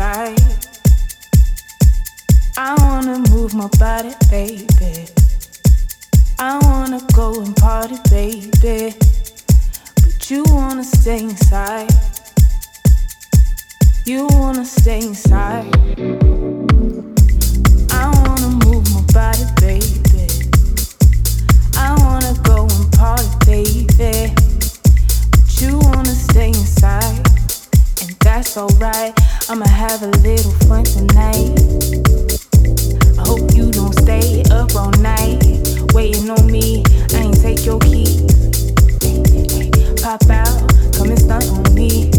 right. I wanna move my body, baby. I wanna go and party, baby. But you wanna stay inside. You wanna stay inside. I wanna move my body, baby. I wanna go and party, baby. But you wanna stay inside. And that's alright. I'ma have a little fun tonight. I hope you don't stay up all night waiting on me. I ain't take your keys. Hey, hey, pop out, come and stunt on me.